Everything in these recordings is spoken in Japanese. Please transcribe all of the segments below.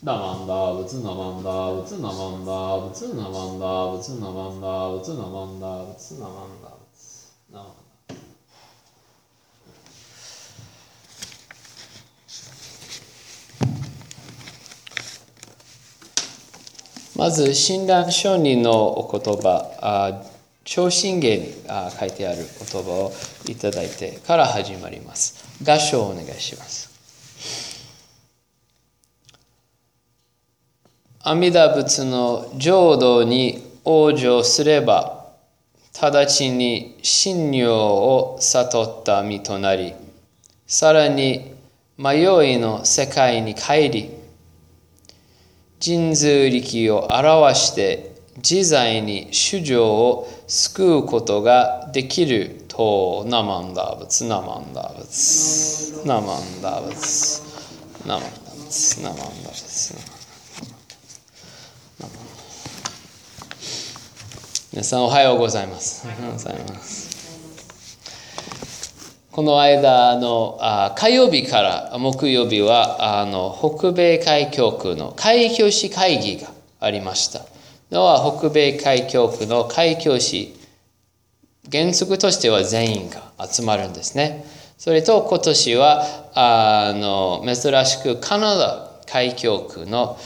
ダマンダブツナマンダブツナマンダブツナマンダブツナマンダブツナマンダブツナマンダブツナマンダ。まず親鸞上人のお言葉、超信玄に書いてある言葉をいただいてから始まります。合唱をお願いします。阿弥陀仏の浄土に往生すれば、直ちに真如を悟った身となり、さらに迷いの世界に帰り、神通力を表して自在に衆生を救うことができると。ナマンダブツナマンダブツナマンダブツナマンダブツナマンダブツ。皆さんおはようございます。おはようございます。この間火曜日から木曜日は北米開教区の開教師会議がありました。北米開教区の開教師、原則としては全員が集まるんですね。それと今年は珍しくカナダ開教区の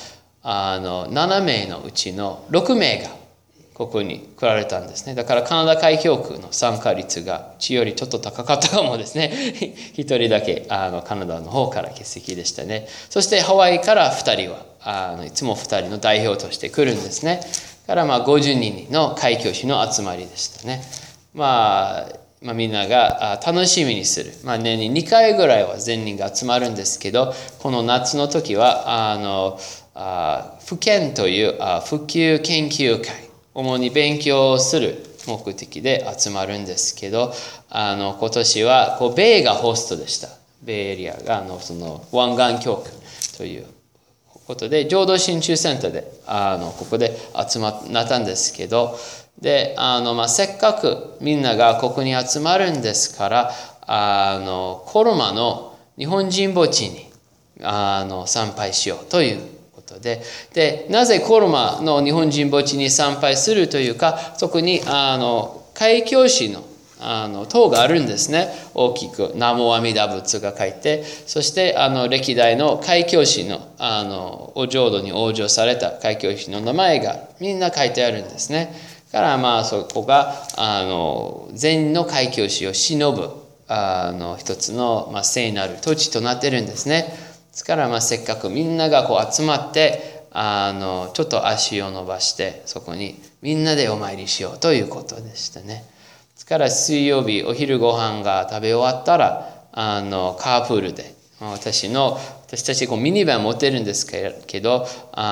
7名のうちの6名がここに来られたんですね。だからカナダ開教区の参加率がうちよりちょっと高かったかもですね。一人だけカナダの方から欠席でしたね。そしてハワイから2人はいつも2人の代表として来るんですね。から50人の開教師の集まりでしたね。みんなが楽しみにする。年に2回ぐらいは全人が集まるんですけど、この夏の時は普研という普及研究会、主に勉強する目的で集まるんですけど、今年は米がホストでした。ベイエリアがその湾岸教区ということで、浄土真宗センターでここで集まったんですけど、でせっかくみんながここに集まるんですから、コロマの日本人墓地に参拝しようというで、なぜコロマの日本人墓地に参拝するというか、そこに開教師の塔があるんですね。大きく南無阿弥陀仏が書いて、そして歴代の開教師のお浄土に往生された開教師の名前がみんな書いてあるんですね。だからそこが全員の開教師を忍ぶ一つの聖なる土地となっているんですね。ですからせっかくみんなが集まってちょっと足を伸ばしてそこにみんなでお参りしようということでしたね。ですから水曜日お昼ご飯が食べ終わったらカープールで私たちミニバン持ってるんですけど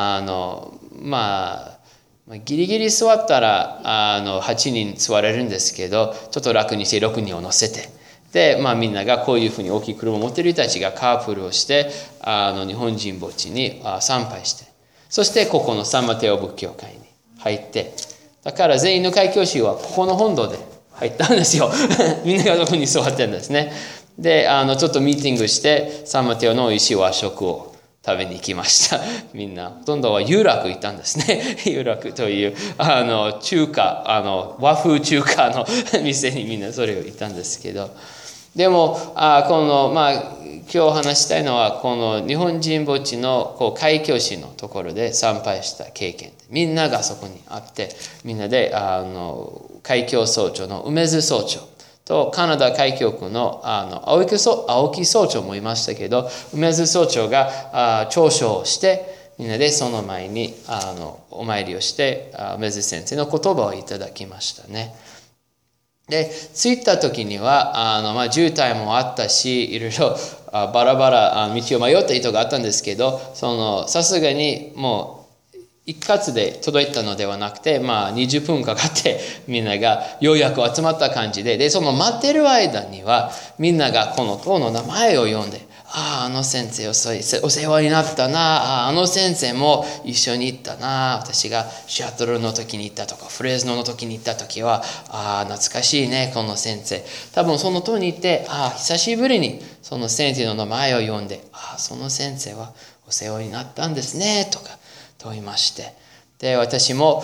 ギリギリ座ったら8人座れるんですけど、ちょっと楽にして6人を乗せて。でみんながこういうふうに大きい車を持っている人たちがカープルをして日本人墓地に参拝して、そしてここのサンマテオ仏教会に入って、だから全員の開教師はここの本堂で入ったんですよ。みんながどこに座ってるんですね。でちょっとミーティングしてサンマテオのおいしい和食を食べに行きました。みんなほとんどはユーラク行ったんですね。ユーラクという中華和風中華の店にみんなそれを行ったんですけど、でも今日話したいのはこの日本人墓地の開教師のところで参拝した経験で、みんながそこにあって、みんなで開教総長の梅津総長とカナダ開教区の青木総長もいましたけど、梅津総長が聴書をしてみんなでその前にお参りをして梅津先生の言葉をいただきましたね。で着いた時には渋滞もあったし、いろいろバラバラ道を迷った人があったんですけど、さすがにもう一括で届いたのではなくて、20分かかってみんながようやく集まった感じで、その待ってる間にはみんながこの塔の名前を呼んで、あの先生お世話になったな、あの先生も一緒に行ったな、私がシアトルの時に行ったとかフレズノの時に行った時は懐かしいねこの先生。多分その塔に行って久しぶりにその先生の名前を呼んで、その先生はお世話になったんですねとか問いまして、で私も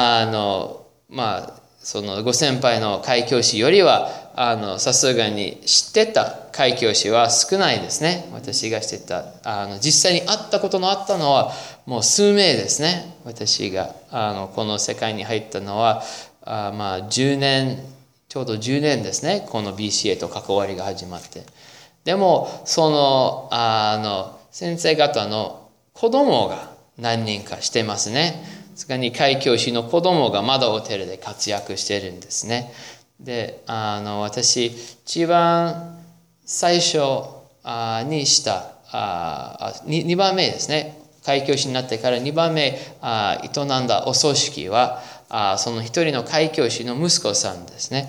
そのご先輩の開教師よりはさすがに知ってた開教師は少ないですね。私が知ってた実際に会ったことのあったのはもう数名ですね。私がこの世界に入ったのは10年ちょうど10年ですね。この BCA と関わりが始まって、でもその先生方の子供が何人かしてますね。それに開教師の子供がまだホテルで活躍してるんですね。で私一番最初にした2番目ですね。開教師になってから2番目営んだお葬式はその一人の開教師の息子さんですね。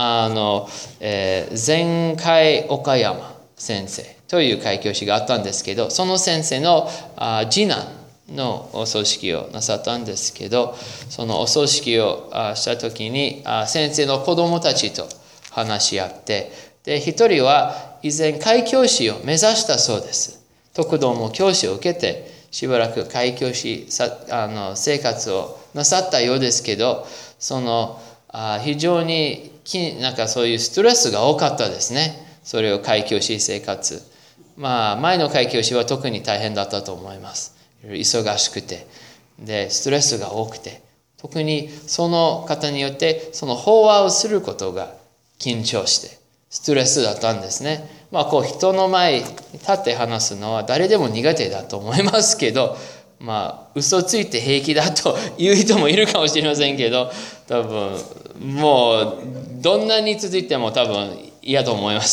前回岡山先生という開教師があったんですけど、その先生の次男のお葬式をなさったんですけど、そのお葬式をした時に先生の子供たちと話し合って、で一人は以前開教師を目指したそうです。徳道も教師を受けてしばらく開教師生活をなさったようですけど、その非常になんかそういうストレスが多かったですね。それを開教師生活、前の開教師は特に大変だったと思います。忙しくてでストレスが多くて、特にその方によってその法話をすることが緊張してストレスだったんですね。人の前に立って話すのは誰でも苦手だと思いますけど、嘘ついて平気だという人もいるかもしれませんけど、多分もうどんなに続いても多分嫌と思います。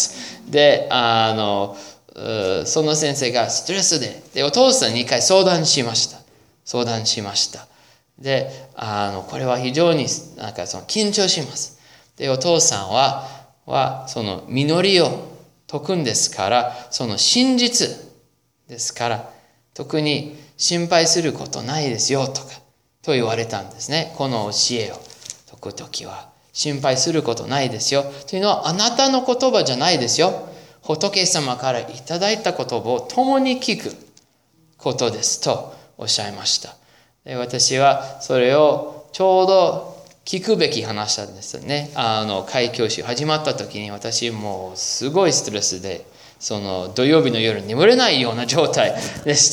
でその先生がストレスでお父さんに2回相談しました。でこれは非常になんかその緊張します。でお父さんはその実りを説くんですから、その真実ですから特に心配することないですよと言われたんですね。この教えを説くときは心配することないですよというのは、あなたの言葉じゃないですよ。仏様からいただいた言葉を共に聞くことですとおっしゃいました。で私はそれをちょうど聞くべき話したんですね。開教師始まった時に私もうすごいストレスで、その土曜日の夜眠れないような状態でした。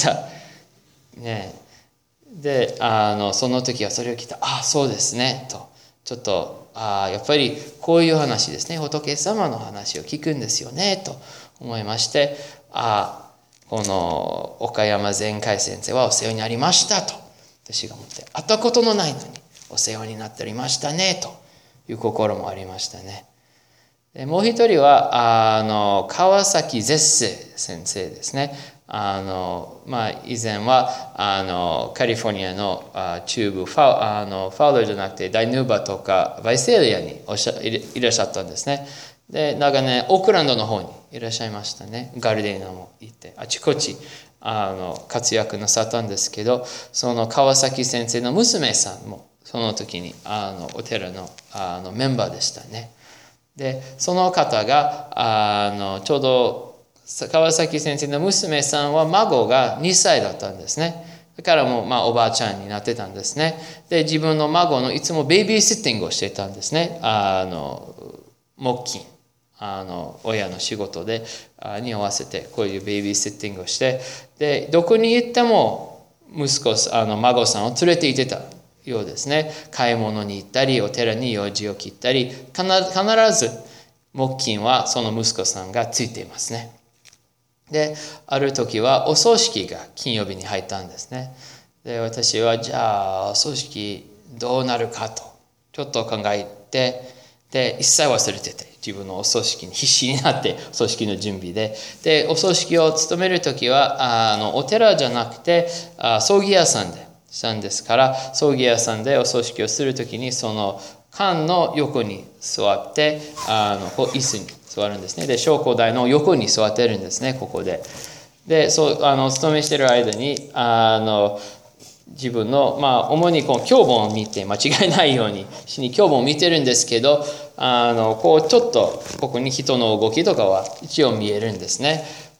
でその時はそれを聞いて、そうですねと、ちょっとやっぱりこういう話ですね、仏様の話を聞くんですよねと思いまして、この岡山善海先生はお世話になりましたと私が思って、会ったことのないのにお世話になっておりましたねという心もありましたね。でもう一人は川崎絶世先生ですね。以前はカリフォルニアの中部ファウラーじゃなくてダイヌーバとかバイセリアにいらっしゃったんですね。で長年オークランドの方にいらっしゃいましたね。ガルデナも行ってあちこち活躍なさったんですけど、その川崎先生の娘さんもその時にお寺のメンバーでしたね。でその方がちょうど川崎先生の娘さんは孫が2歳だったんですね。だからもうおばあちゃんになってたんですね。で自分の孫のいつもベイビーシッティングをしていたんですね。木金親の仕事でに合わせてこういうベイビーシッティングをして、でどこに行っても孫さんを連れて行ってたようですね。買い物に行ったりお寺に用事を切ったり、必ず木金はその息子さんがついていますね。である時はお葬式が金曜日に入ったんですね。で私はじゃあお葬式どうなるかとちょっと考えて、で一切忘れてて、自分のお葬式に必死になってお葬式の準備でお葬式を務める時はお寺じゃなくて葬儀屋さんでしたんですから、葬儀屋さんでお葬式をする時にその棺の横に座って椅子に座るんですね。で昇降台の横に座ってるんですね、ここで。でお勤めしてる間に自分の主にこう経本を見て間違いないように経本を見てるんですけど、ちょっとここに人の動きとかは一応見えるんですね。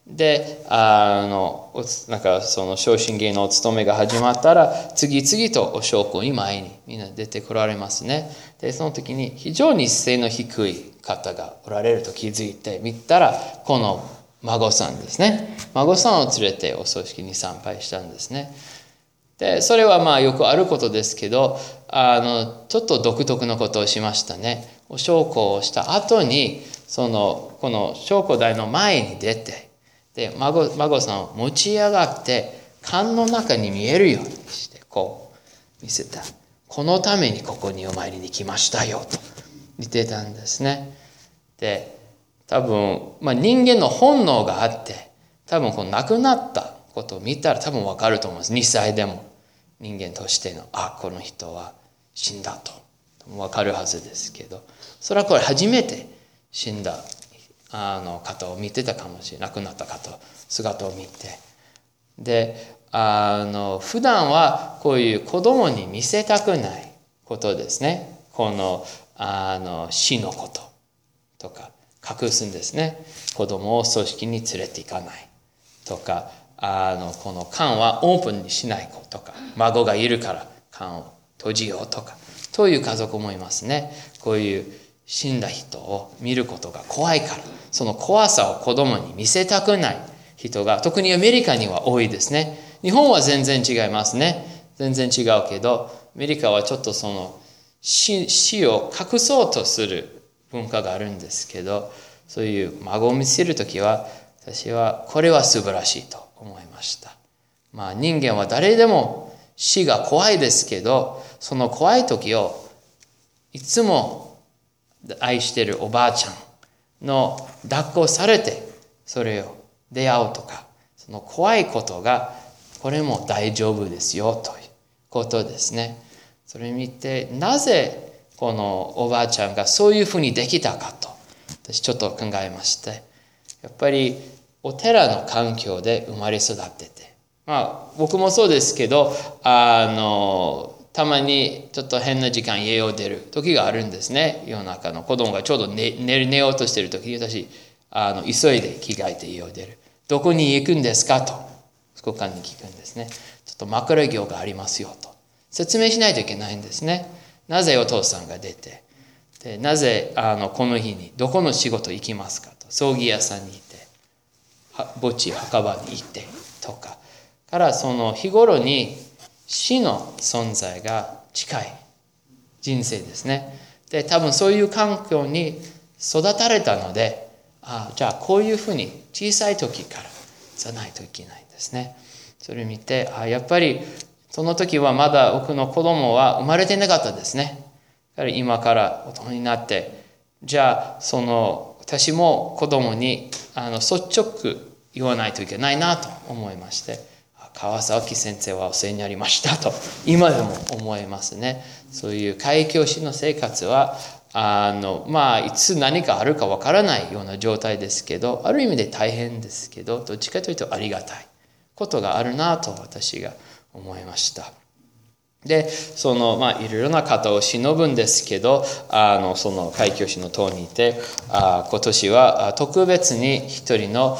で、なんかその昇進芸のお勤めが始まったら、次々とお焼香に前にみんな出てこられますね。で、その時に非常に背の低い方がおられると気づいて見たら、この孫さんですね。孫さんを連れてお葬式に参拝したんですね。で、それはまあよくあることですけど、ちょっと独特のことをしましたね。お焼香をした後に、この焼香台の前に出て、で、孫さんを持ち上がって、缶の中に見えるようにして、こう見せた。このためにここにお参りに来ましたよ、と言ってたんですね。で、多分、人間の本能があって、多分こう亡くなったことを見たら多分わかると思います。2歳でも人間としての、この人は死んだと。わかるはずですけど、それはこれ初めて死んだ方を見てたかもしれない。亡くなった方姿を見て、で普段はこういう子供に見せたくないことですね。この死のこととか隠すんですね。子供を葬式に連れて行かないとか、この缶はオープンにしないとか、孫がいるから缶を閉じようとか、という家族もいますね。こういう死んだ人を見ることが怖いから、その怖さを子供に見せたくない人が、特にアメリカには多いですね。日本は全然違いますね。全然違うけど、アメリカはちょっとその死を隠そうとする文化があるんですけど、そういう孫を見せるときは、私はこれは素晴らしいと思いました。人間は誰でも死が怖いですけど、その怖い時をいつも愛しているおばあちゃんの抱っこされて、それを出会うとか、その怖いことがこれも大丈夫ですよということですね。それを見て、なぜこのおばあちゃんがそういうふうにできたかと私ちょっと考えまして、やっぱりお寺の環境で生まれ育ってて、僕もそうですけど、たまにちょっと変な時間家を出る時があるんですね。夜中の子供がちょうど寝ようとしている時に、私急いで着替えて家を出る。どこに行くんですかと副官に聞くんですね。ちょっと枕業がありますよと説明しないといけないんですね。なぜお父さんが出て、でなぜこの日にどこの仕事行きますかと、葬儀屋さんに行って墓地墓場に行ってとかから、その日頃に死の存在が近い人生ですね。で多分そういう環境に育たれたので、じゃあこういうふうに小さい時からじゃないといけないんですね。それを見て、やっぱりその時はまだ僕の子供は生まれてなかったですね。今から大人になって、じゃあ私も子供に率直言わないといけないなと思いまして、川崎先生はお世話になりましたと今でも思いますね。そういう開教師の生活はいつ何かあるかわからないような状態ですけど、ある意味で大変ですけど、どっちかというとありがたいことがあるなと私が思いました。でいろいろな方を忍ぶんですけど、その開教師の塔にいて、今年は特別に一人の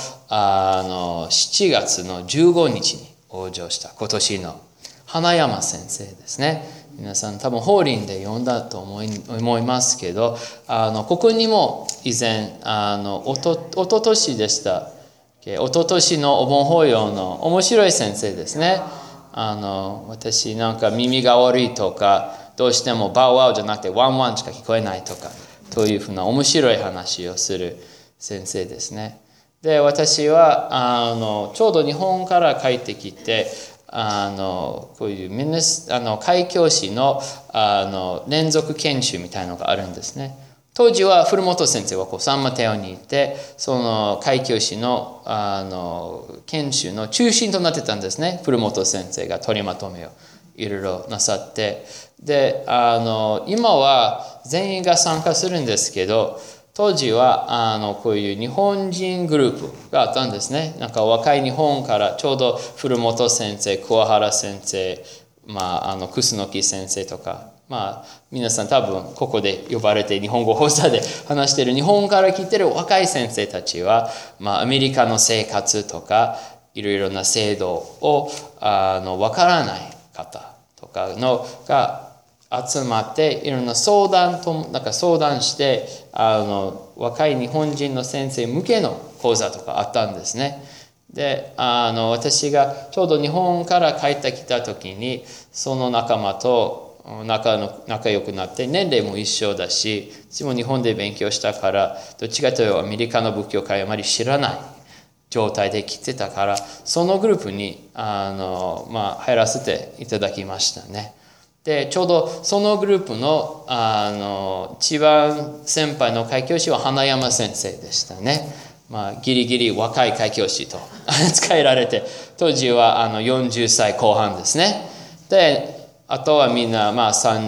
7月の15日に往生した今年の花山先生ですね。皆さん多分法輪で読んだと思いますけど、ここにも以前おととしでした。おととしのお盆法要の面白い先生ですね。私なんか耳が悪いとか、どうしてもバウワウじゃなくてワンワンしか聞こえないとか、というふうな面白い話をする先生ですね。で私はちょうど日本から帰ってきて、こういう開教師の連続研修みたいなのがあるんですね。当時は古本先生はサンマテオにいて、その開教師の研修の中心となってたんですね。古本先生が取りまとめをいろいろなさって、で今は全員が参加するんですけど、当時はこういう日本人グループがあったんですね。なんか若い日本からちょうど古本先生、桑原先生、楠木先生とか皆さん多分ここで呼ばれて日本語講座で話している日本から来ている若い先生たちは、アメリカの生活とかいろいろな制度をわからない方とかのが集まっていろんな相談して若い日本人の先生向けの講座とかあったんですね。で私がちょうど日本から帰ってきた時にその仲間と仲良くなって、年齢も一緒だし、私も日本で勉強したから、どっちかというとアメリカの仏教界あまり知らない状態で来てたから、そのグループに入らせていただきましたね。でちょうどそのグループの一番先輩の開教師は花山先生でしたね。ギリギリ若い開教師と扱えられて、当時は40歳後半ですね。であとはみんな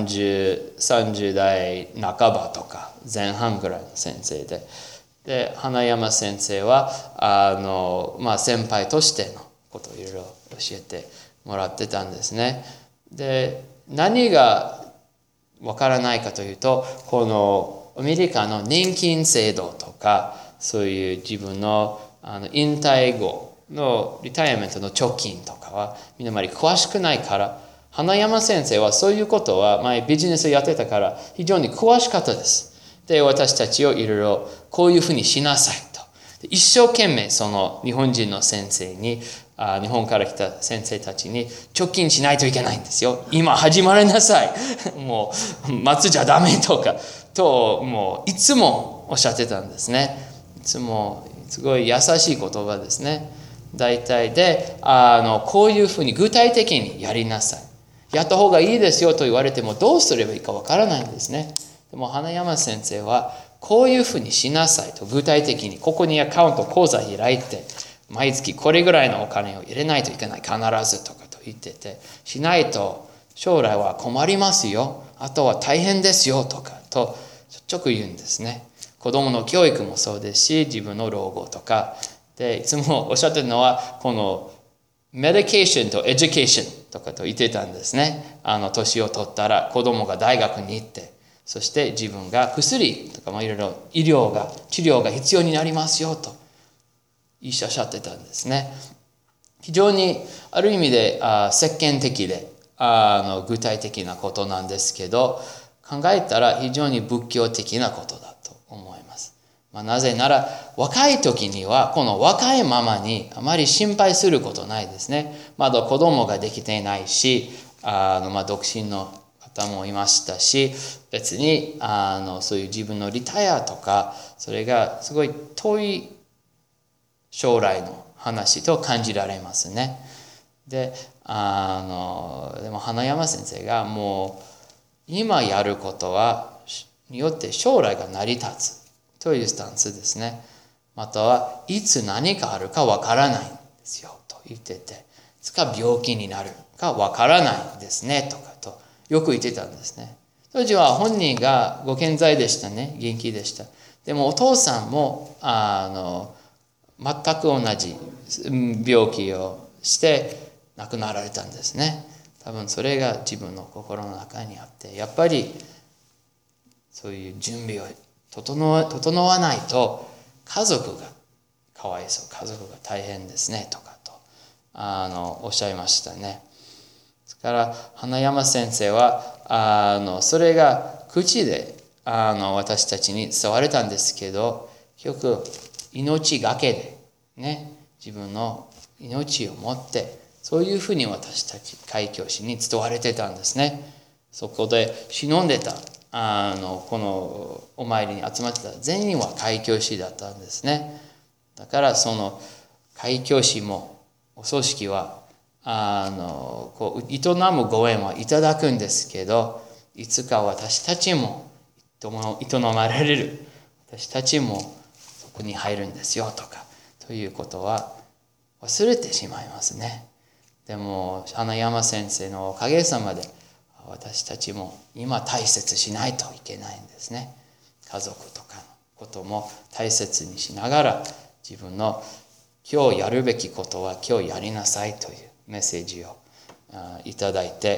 30代半ばとか前半ぐらいの先生で、花山先生は先輩としてのことをいろいろ教えてもらってたんですね。で何がわからないかというと、このアメリカの年金制度とか、そういう自分の引退後のリタイアメントの貯金とかはみんなあまり詳しくないから、花山先生はそういうことは前ビジネスやってたから非常に詳しかったです。で私たちをいろいろこういうふうにしなさいと、一生懸命その日本人の先生に日本から来た先生たちに貯金しないといけないんですよ、今始まりなさいもう待つじゃダメとかと、もういつもおっしゃってたんですね。いつもすごい優しい言葉ですね。大体でこういうふうに具体的にやりなさい、やった方がいいですよと言われてもどうすればいいかわからないんですね。でも花山先生はこういうふうにしなさいと、具体的にここにアカウント口座開いて毎月これぐらいのお金を入れないといけない、必ずとかと言ってて、しないと将来は困りますよ、あとは大変ですよとかとちょく言うんですね。子供の教育もそうですし、自分の老後とかでいつもおっしゃってるのは、このメディケーションとエデュケーションとかと言ってたんですね。年を取ったら子供が大学に行って、そして自分が薬とかいろいろ治療が必要になりますよとおっしゃってたんですね。非常にある意味で世間的で具体的なことなんですけど、考えたら非常に仏教的なことだと思います。なぜなら若い時にはこの若いままにあまり心配することないですね。まだ子供ができていないし、独身の方もいましたし、別にそういう自分のリタイアとかそれがすごい遠い将来の話と感じられますね。ででも花山先生がもう今やることによって将来が成り立つというスタンスですね。またはいつ何かあるかわからないんですよと言ってて、いつか病気になるかわからないんですねとかとよく言ってたんですね。当時は本人がご健在でしたね、元気でした。でもお父さんも全く同じ病気をして亡くなられたんですね。多分それが自分の心の中にあって、やっぱりそういう準備を整わないと家族がかわいそう、家族が大変ですねとかとおっしゃいましたね。ですから花山先生はそれが口で私たちに伝われたんですけど、結局命がけでね、自分の命を持ってそういうふうに私たち開教師に伝われてたんですね。そこで忍んでたこのお参りに集まってた全員は開教師だったんですね。だからその開教師もお葬式はこう営むご縁はいただくんですけど、いつか私たちも営まれる、私たちもそこに入るんですよとかということは忘れてしまいますね。でも花山先生のおかげさまで私たちも今大切しないといけないんですね。家族とかのことも大切にしながら、自分の今日やるべきことは今日やりなさいというメッセージをいただいて、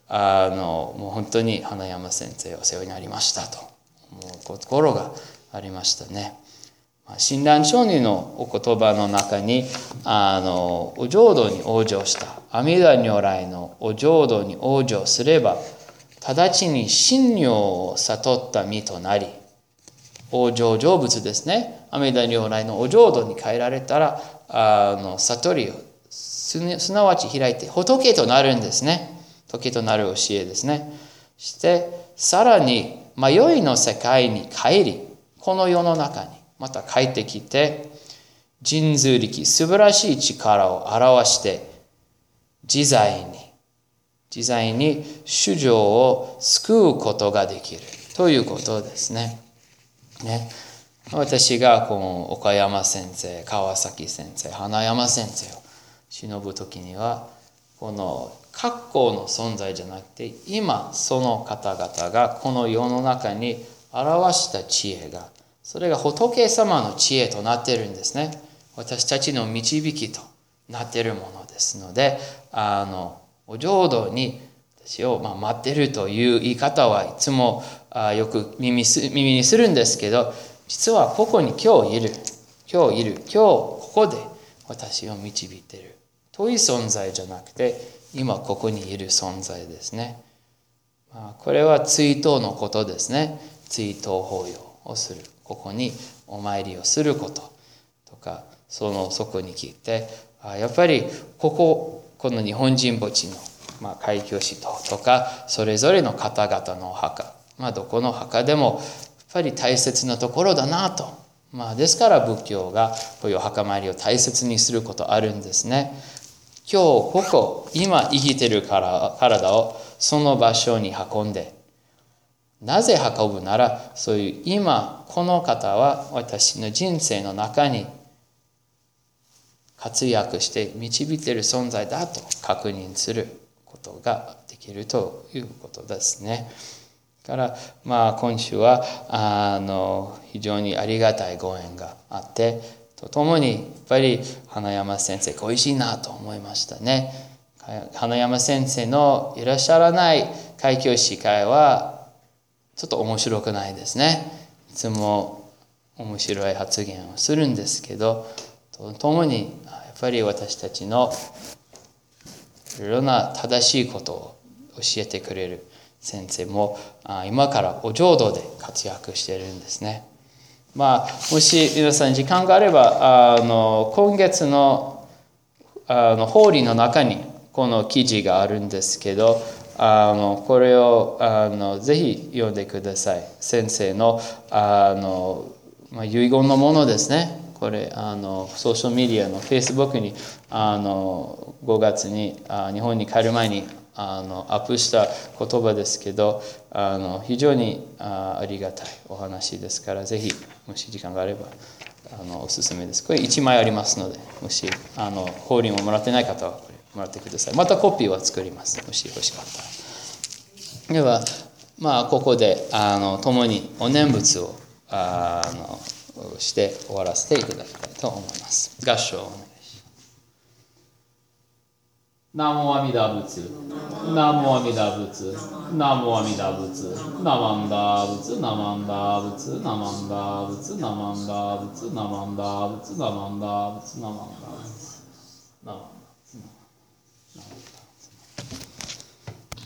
もう本当に花山先生お世話になりましたと思う心がありましたね。親鸞上人のお言葉の中にお浄土に往生した阿弥陀如来のお浄土に往生すれば直ちに真如を悟った身となり、往生成仏ですね、阿弥陀如来のお浄土に帰られたら悟りをすなわち開いて仏となるんですね。仏となる教えですね。そしてさらに迷いの世界に帰り、この世の中にまた帰ってきて、神通力素晴らしい力を表して自在に衆生を救うことができるということですね。私がこの岡山先生、川崎先生、花山先生を忍ぶときには、この過去の存在じゃなくて、今その方々がこの世の中に表した知恵が、それが仏様の知恵となっているんですね。私たちの導きとなっているものですので、お浄土に私を待っているという言い方はいつもよく耳にするんですけど、実はここに今日いる、今日ここで私を導いている遠い存在じゃなくて、今ここにいる存在ですね。これは追悼のことですね。追悼法要をする、ここにお参りをすることとか、そこに来て、やっぱりこの日本人墓地の開教使徒とか、それぞれの方々のお墓、どこの墓でもやっぱり大切なところだなと。ですから仏教がこういうお墓参りを大切にすることあるんですね。今日今生きている体をその場所に運んで、なぜ運ぶなら、そういう今この方は私の人生の中に活躍して導いている存在だと確認することができるということですね。だから今週は非常にありがたいご縁があって、とともにやっぱり花山先生恋しいなと思いましたね。花山先生のいらっしゃらない開教師会はちょっと面白くないですね。いつも面白い発言をするんですけど、とともにやっぱり私たちのいろんな正しいことを教えてくれる先生も今からお浄土で活躍しているんですね。もし皆さん時間があれば今月の法理の中にこの記事があるんですけど、これをぜひ読んでください。先生の遺言のものですね。これソーシャルメディアの Facebook に5月に日本に帰る前にアップした言葉ですけど、非常にありがたいお話ですから、ぜひもし時間があればおすすめです。これ1枚ありますので、もし法輪をもらってない方はこれもらってください。またコピーは作ります、もし欲しかったら。ではここで共にお念仏をして終わらせていただきたいと思います。合唱をお願いします。南無阿弥陀仏、南無阿弥陀仏、南無阿弥陀仏、ナマンダ仏、ナマンダ仏、ナマンダ仏、ナマンダ仏、ナマンダ仏、ナマンダ仏、ナマンダ仏、ナマンダ仏。